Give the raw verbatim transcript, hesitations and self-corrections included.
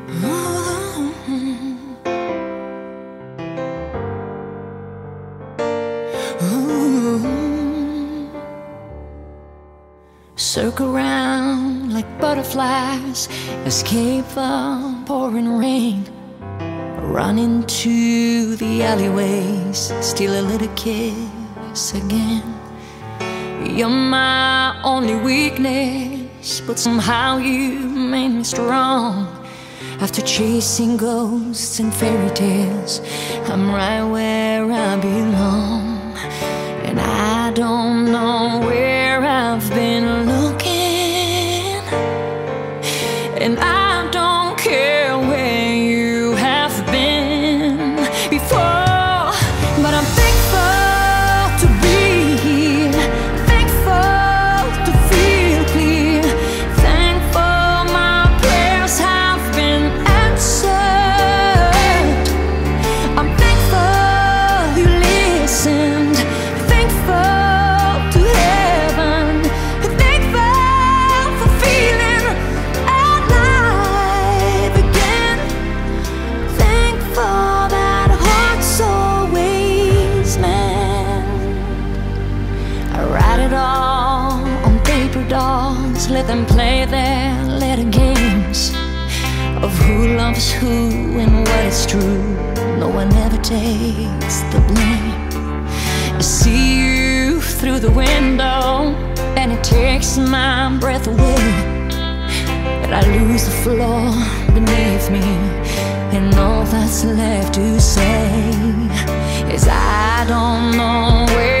Circle round like butterflies, escape the pouring rain. Run into the alleyways, steal a little kiss again. You're my only weakness, but somehow you made me strong. After chasing ghosts and fairy tales, I'm right where I belong. And I don't know where I've been looking, and I don't care where you have been before, but I'm thankful to be here, thankful to feel clear, thankful my prayers have been answered. I'm thankful you listened, let them play their little games of who loves who and what is true. No one ever takes the blame. I see you through the window, and it takes my breath away. But I lose the floor beneath me, and all that's left to say is I don't know where